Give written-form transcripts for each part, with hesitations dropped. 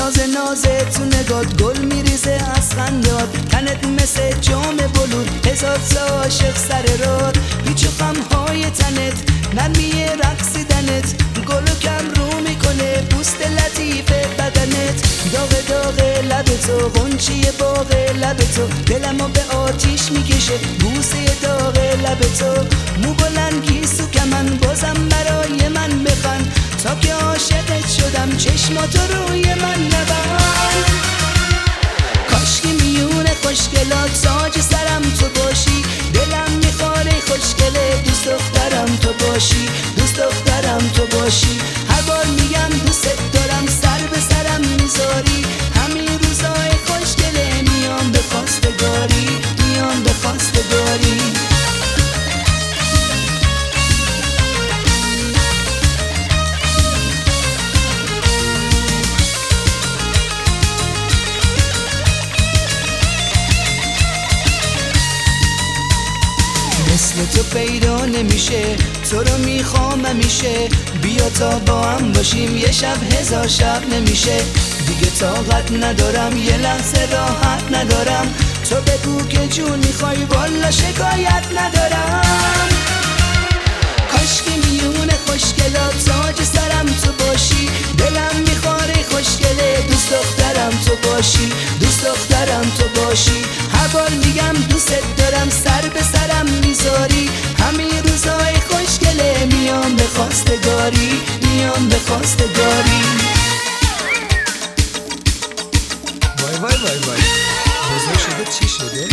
نازت تو نگات گل میریزه از خندات، تنت مثل جام بلور، هزار تا عاشق سر راد، هیچ غمهای تنت نرمی رقصیدنت، گل و کم رو میکنه بوست لطیف بدنت، داغ لب تو غنچه باغ لب تو، دلمو به آتیش میکشه بوسه داغ لب تو، مو بلند گیسو کمن بازم برای من بخند، تا که عاشقت شدم چشماتو روی من نبند. کاشکی میون خوشگلات تاج سرم تو باشی، دلم میخواره خوشگله دوست دخترم تو باشی، دوست دخترم تو باشی، هر بار میگم دوست دارم سر به سرم میذاری، همین روزای خوشگله میام به خواستگاری، میام به خواستگاری. مثل تو پیدا نمیشه، تو رو میخوام همیشه، بیا تا با هم باشیم یه شب هزار شب نمیشه، دیگه طاقت ندارم یه لحظه راحت ندارم، تو بگو که جون میخوای والا شکایت ندارم. کاشکی میون خوشگلات تاج سرم تو باشی، دلم میخواره خوشگله دوست دخترم تو باشی، دوست دخترم تو باشی، هر بار میگم دوست دارم سر به سرم میذاری، همین روزای خوشگله میام به خواستگاری، میام به خواستگاری. وای وای وای وای بزرگ شده چی شده؟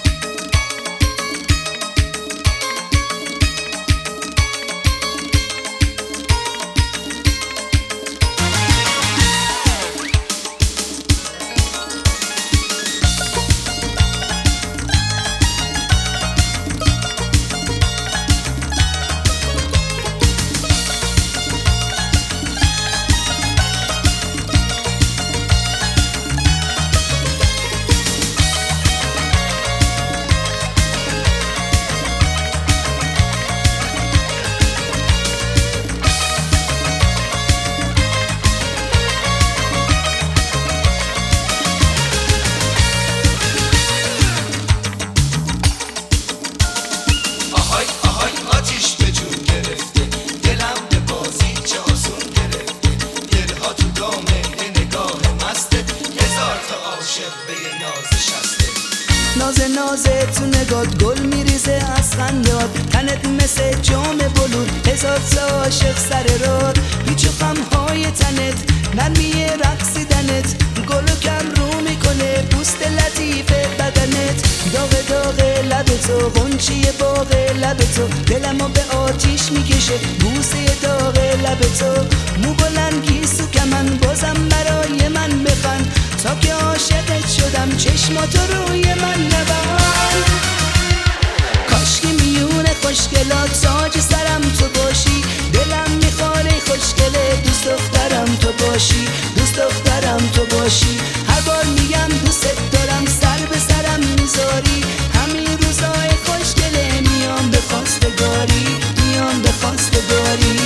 نازت تو نگات گل میریزه از خندات، تنت مثل جام بلور، هزار تا عاشق سر راد، هیچ غمهای تنت نرمی رقصیدنت، گل و کم رو میکنه بوست لطیف بدنت، داغ لب تو غنچه باغ لب تو، دلمو به آتیش میکشه بوسه داغ لب تو، مو بلند گیسو کمن بازم برای من بخند، تا که عاشقت شدم چشماتو روی من نبند. کاشکی میون خوشگلات تاج سرم تو باشی، دلم میخواره خوشگله دوست دخترم تو باشی، دوست دخترم تو باشی، هر بار میگم دوست دارم سر به سرم میذاری، همین روزای خوشگله میام به خواستگاری، میام به خواستگاری.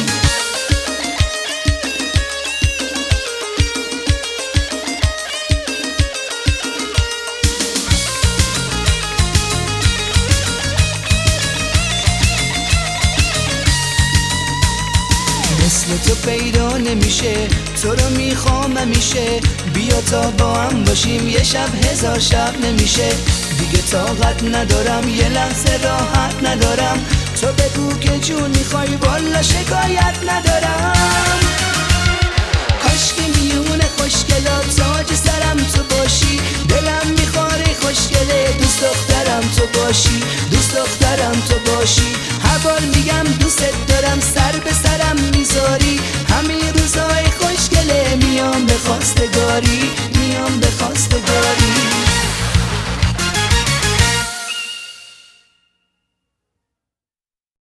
مثل تو پیدا نمیشه، تو رو میخوام همیشه، بیا تا با هم باشیم یه شب هزار شب نمیشه، دیگه طاقت ندارم یه لحظه راحت ندارم، تو بگو که جون میخوای والا شکایت ندارم. کاشکی میون خوشگلات تاج سرم تو باشی، دلم میخواره خوشگله دوست دخترم تو باشی، دوست دخترم تو باشی، هر بار میگم دوست دارم سر به سرم میذاری، همین روزای خوشگله میام به خواستگاری،